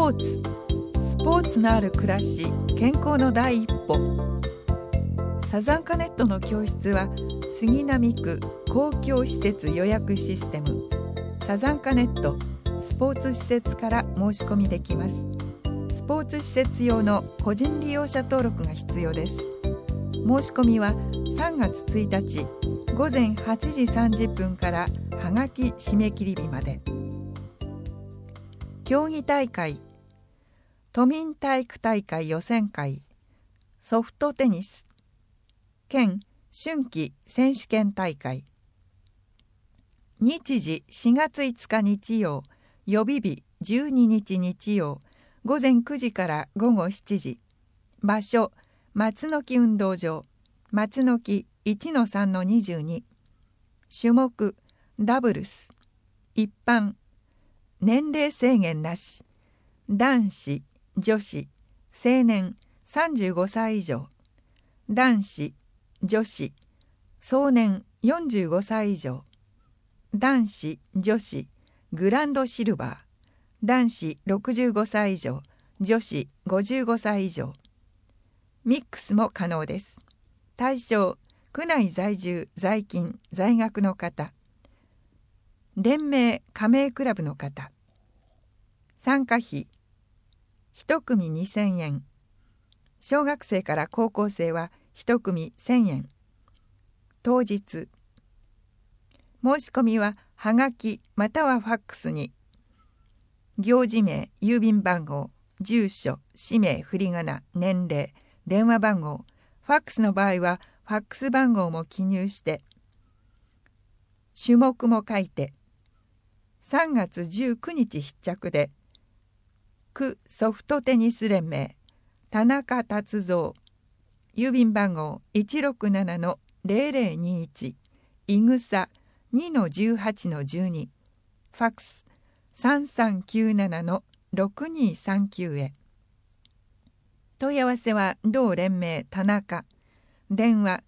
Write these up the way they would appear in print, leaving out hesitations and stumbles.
スポーツのある暮らし、健康の第一歩。サザンカネットの教室は杉並区公共施設予約システムサザンカネットスポーツ施設から申し込みできます。スポーツ施設用の個人利用者登録が必要です。申し込みは3月1日午前8時30分からはがき締め切り日まで。競技大会、都民体育大会予選会、ソフトテニス、県春季選手権大会。日時4月5日日曜、予備日12日日曜、午前9時から午後7時。場所、松の木運動場、松の木 1-3-22。種目、ダブルス、一般、年齢制限なし、男子、女子、青年35歳以上、男子、女子、壮年45歳以上、男子、女子、グランドシルバー、男子65歳以上、女子55歳以上。ミックスも可能です。対象、区内在住、在勤、在学の方、連盟加盟クラブの方。参加費、1組2000円。小学生から高校生は1組1000円。当日。申し込みははがきまたはファックスに、行事名、郵便番号、住所、氏名、振り仮名、年齢、電話番号、ファックスの場合はファックス番号も記入して、種目も書いて、3月19日必着で、区ソフトテニス連盟田中達三、郵便番号 167-0021、いぐさ 2-18-12、ファックス 3397-6239 へ。問い合わせは同連盟田中、電話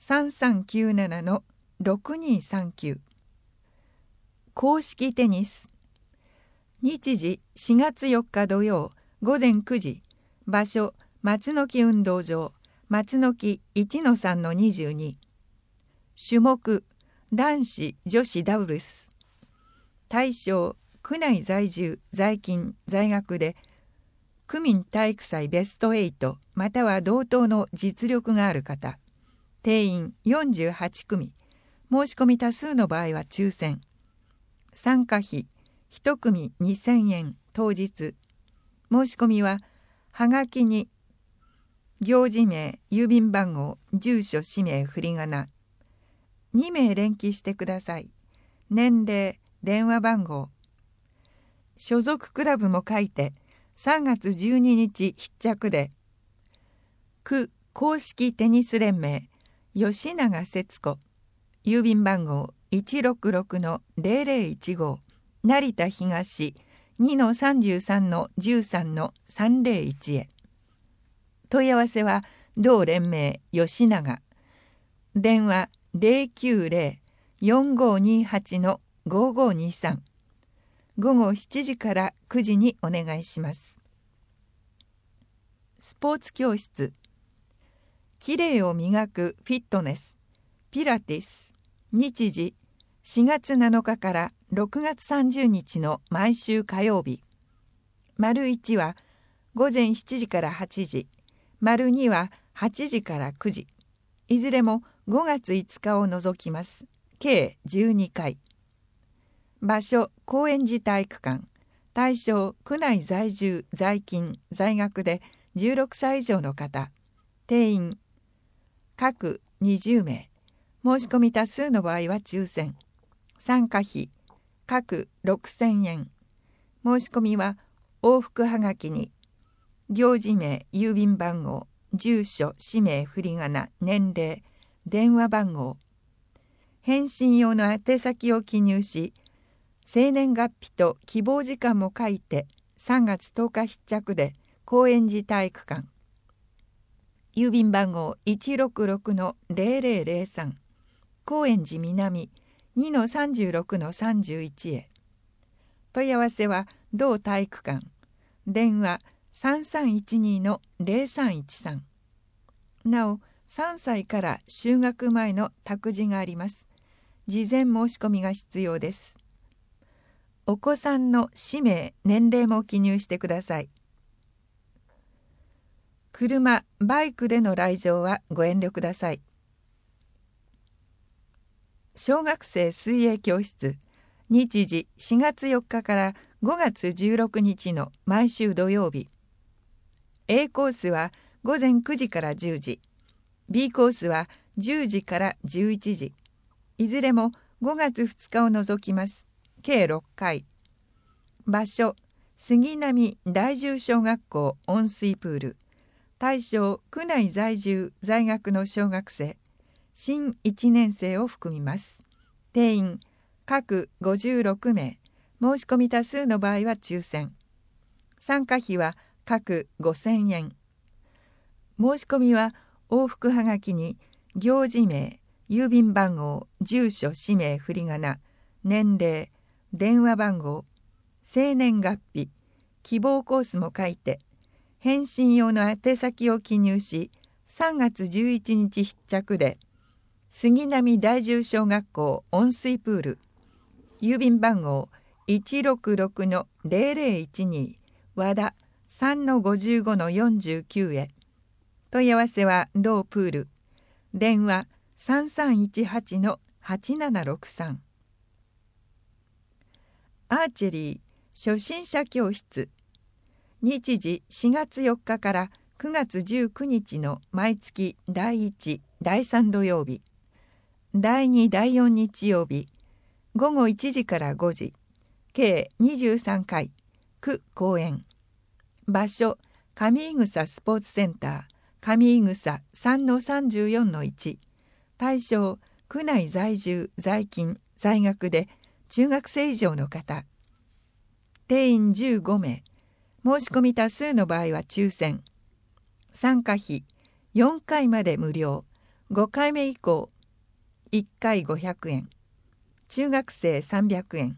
3397-6239。公式テニス、日時4月4日土曜午前9時、場所松の木運動場、松の木 1-3-22。種目、男子女子ダブルス。対象、区内在住、在勤、在学で区民体育祭ベスト8または同等の実力がある方。定員48組。申し込み多数の場合は抽選。参加費1組2000円。当日。申し込みははがきに行事名、郵便番号、住所、氏名、振り仮名2名連記してください。年齢、電話番号、所属クラブも書いて3月12日必着で、区公式テニス連盟吉永節子、郵便番号 166-0015、成田東 2-33-13-301 へ。問い合わせは同連盟吉永、電話 090-4528-5523、午後7時から9時にお願いします。スポーツ教室、きれいを磨くフィットネスピラティス。日時4月7日から6月30日の毎週火曜日。丸1は午前7時から8時、丸2は8時から9時。いずれも5月5日を除きます。計12回。場所、高円寺体育館。対象、区内在住、在勤、在学で16歳以上の方。定員、各20名。申し込み多数の場合は抽選。参加費、各6000円。申し込みは往復はがきに、行事名、郵便番号、住所、氏名、振り仮名、年齢、電話番号。返信用の宛先を記入し、生年月日と希望時間も書いて3月10日必着で、高円寺体育館。郵便番号 166-0003、高円寺南 2-36-31 へ。問い合わせは同体育館。 電話3312-0313。なお、3歳から就学前の託児があります。事前申し込みが必要です。お子さんの氏名、年齢も記入してください。車、バイクでの来場はご遠慮ください。小学生水泳教室、日時4月4日から5月16日の毎週土曜日。A コースは午前9時から10時、B コースは10時から11時。いずれも5月2日を除きます。計6回。場所、杉並第10小学校温水プール。対象、区内在住在学の小学生、新1年生を含みます。定員、各56名。申し込み多数の場合は抽選。参加費は各5000円。申し込みは往復はがきに行事名、郵便番号、住所、氏名、振り仮名、年齢、電話番号、生年月日、希望コースも書いて、返信用の宛先を記入し、3月11日必着で、杉並第10小学校温水プール、郵便番号 166-0012 和田 3-55-49 へ。問い合わせは同プール。電話3318-8763。アーチェリー初心者教室。日時4月4日から9月19日の毎月第1、第3土曜日。第2、第4日曜日。午後1時から5時。計23回。区公園。場所、上井草スポーツセンター。上井草 3-34-1。対象、区内在住、在勤、在学で中学生以上の方。定員15名。申し込み多数の場合は抽選。参加費、4回まで無料。5回目以降、1回500円。中学生300円。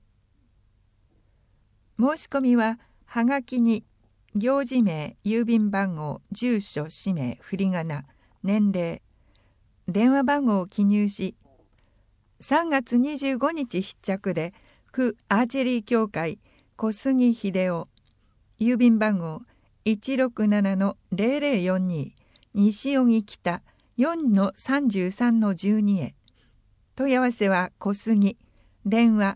申し込みは、はがきに、行事名、郵便番号、住所、氏名、振り仮名、年齢、電話番号を記入し、3月25日必着で、区アーチェリー協会小杉秀夫、郵便番号 167-0042 西荻北 4-33-12 へ。問い合わせは小杉、電話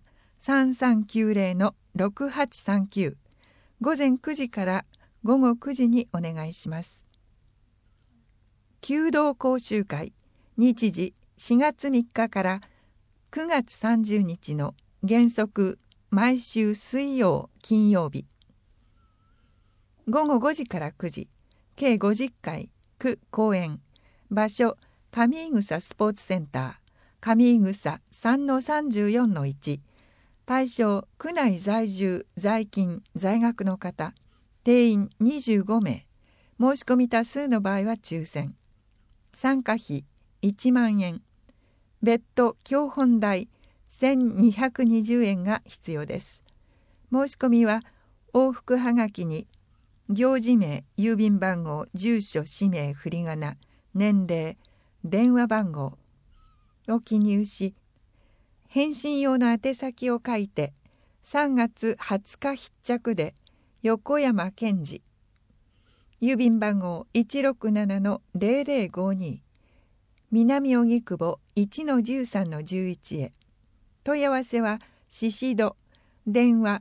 3390-6839。午前9時から午後9時にお願いします。弓道講習会、日時4月3日から9月30日の原則毎週水曜、金曜日。午後5時から9時、計50回、区公園。場所、上井草スポーツセンター、上井草 3-34-1。対象、区内在住、在勤、在学の方。定員25名。申し込み多数の場合は抽選。参加費1万円。別途教本代1220円が必要です。申し込みは往復はがきに行事名、郵便番号、住所、氏名、振り仮名、年齢、電話番号を記入し、返信用の宛先を書いて、3月20日必着で、横山健二。郵便番号 167-0052。南荻窪 1-13-11 へ。問い合わせは、宍戸。電話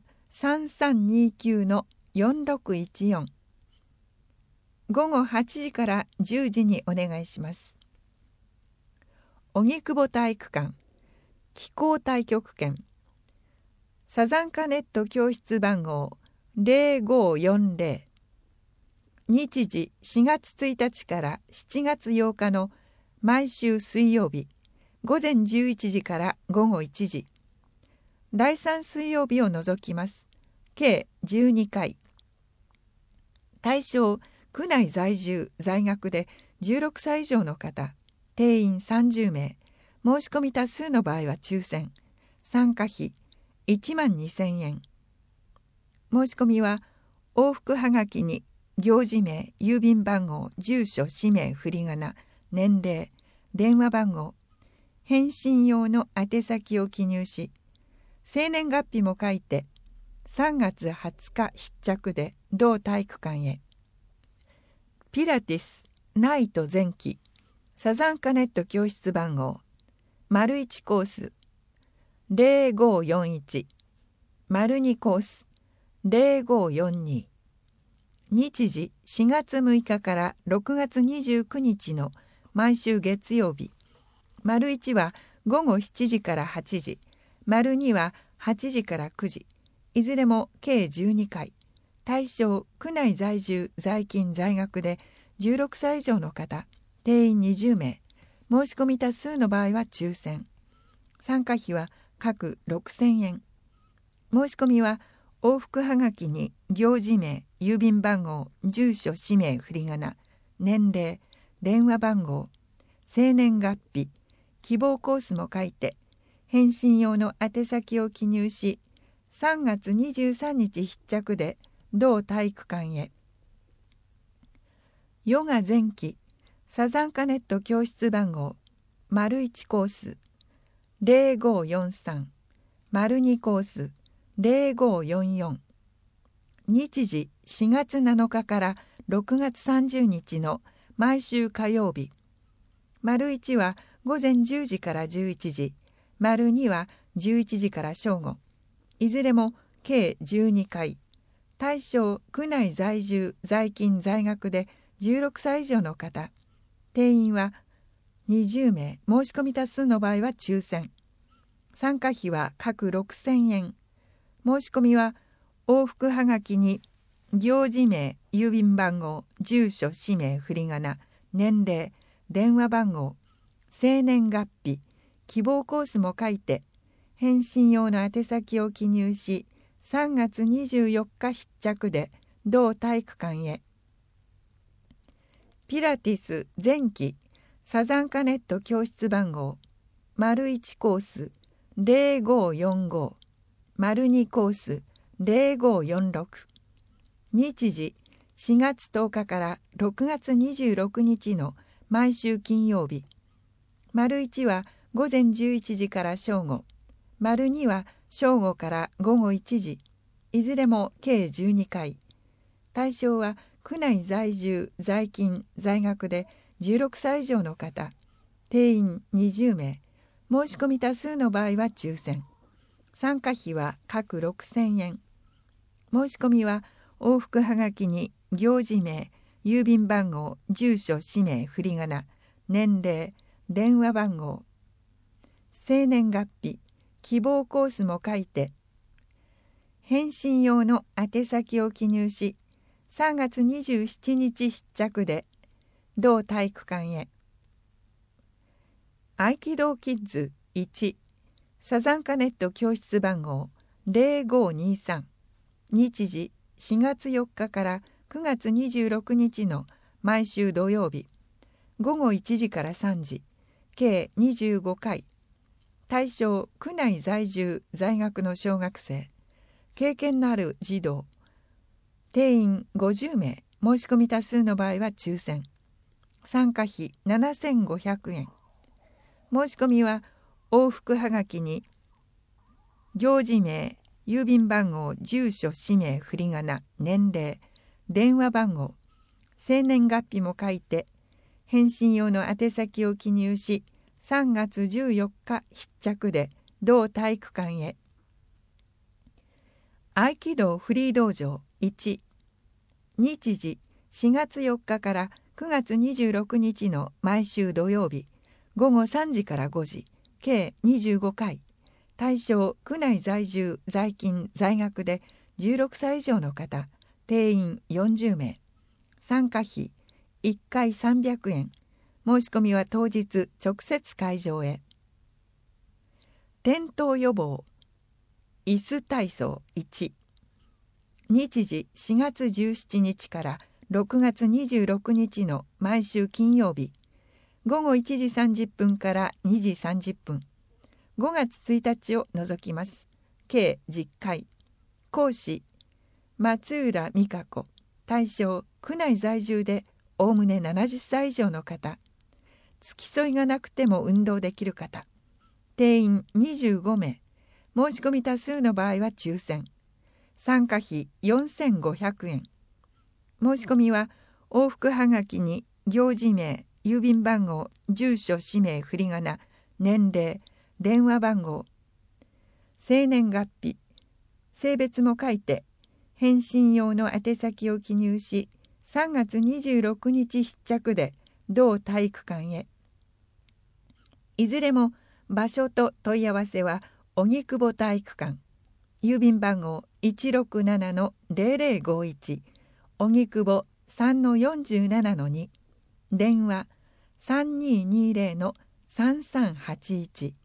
3329-4614。午後8時から10時にお願いします。荻窪体育館。気候太極拳。サザンカネット教室番号0540。日時4月1日から7月8日の毎週水曜日、午前11時から午後1時。第3水曜日を除きます。計12回。対象、区内在住、在学で16歳以上の方。定員30名。申し込み多数の場合は抽選。参加費1万2000円。申し込みは往復はがきに行事名、郵便番号、住所、氏名、振り仮名、年齢、電話番号、返信用の宛先を記入し、生年月日も書いて3月20日必着で同体育館へ。ピラティスナイト前期サザンカネット教室番号1コース0541 2コース0542。日時4月6日から6月29日の毎週月曜日。1は午後7時から8時、2は8時から9時、いずれも計12回。対象、区内在住、在勤、在学で16歳以上の方、定員20名。申し込み多数の場合は抽選。参加費は各6000円。申し込みは往復はがきに行事名、郵便番号、住所、氏名、振り仮名、年齢、電話番号、生年月日、希望コースも書いて、返信用の宛先を記入し、3月23日必着で同体育館へ。ヨガ前期サザンカネット教室番号1コース0543 2コース0544。日時4月7日から6月30日の毎週火曜日。1は午前10時から11時、2は11時から正午。いずれも計12回。対象、区内在住、在勤、在学で16歳以上の方。定員は20名。申し込み多数の場合は抽選。参加費は各6000円。申し込みは往復はがきに行事名、郵便番号、住所、氏名、振り仮名、年齢、電話番号、生年月日、希望コースも書いて、返信用の宛先を記入し、3月24日必着で同体育館へ。ピラティス前期サザンカネット教室番号1コース0545 2コース0546。日時4月10日から6月26日の毎週金曜日。1は午前11時から正午、2は正午から午後1時、いずれも計12回。対象は区内在住、在勤、在学で16歳以上の方、定員20名。申し込み多数の場合は抽選。参加費は各6000円。申し込みは往復はがきに行事名、郵便番号、住所、氏名、振り仮名、年齢、電話番号、生年月日、希望コースも書いて、返信用の宛先を記入し、3月27日必着で同体育館へ。合気道キッズ1サザンカネット教室番号0523。日時4月4日から9月26日の毎週土曜日。午後1時から3時、計25回。対象、区内在住、在学の小学生。経験のある児童。定員50名。申し込み多数の場合は抽選。参加費7500円。申し込みは往復はがきに行事名、郵便番号、住所、氏名、振り仮名、年齢、電話番号、生年月日も書いて、返信用の宛先を記入し、3月14日必着で同体育館へ。合気道フリー道場1。日時4月4日から9月26日の毎週土曜日。午後3時から5時、計25回。対象、区内在住、在勤、在学で16歳以上の方、定員40名。参加費1回300円。申し込みは当日直接会場へ。転倒予防椅子体操1。日時4月17日から6月26日の毎週金曜日。午後1時30分から2時30分。5月1日を除きます。計10回。講師松浦美香子、対象区内在住でおおむね70歳以上の方、付き添いがなくても運動できる方、定員25名、申し込み多数の場合は抽選、参加費4500円。申し込みは往復はがきに行事名、郵便番号、住所、氏名、振り仮名、年齢、電話番号、生年月日、性別も書いて返信用の宛先を記入し、3月26日必着で同体育館へ。いずれも場所と問い合わせは荻窪体育館、郵便番号 167-0051、荻窪 3-47-2、電話 3220-3381。